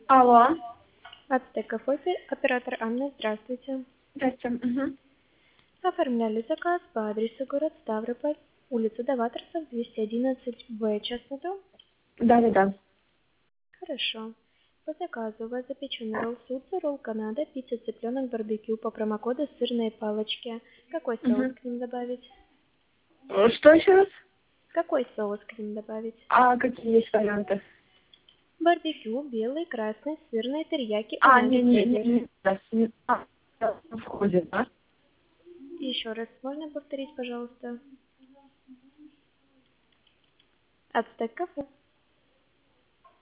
Алло. Ацтек Кафе, оператор Анна, здравствуйте. Здравствуйте. Угу. Оформляли заказ по адресу город Ставрополь, улица Даваторцев, 211-Б, частный дом? Да. Хорошо. По заказу у вас запеченный ролл сутца, ролл Канада, пицца цыпленок барбекю по промокоду сырные палочки. Какой соус Угу. к ним добавить? Что еще раз? Какой соус к ним добавить? А какие есть варианты? Барбекю, белый, красный, сырный, терияки, А, унаги, цезарь. входит, да? Еще раз, можно повторить, пожалуйста? Ацтек Кафе.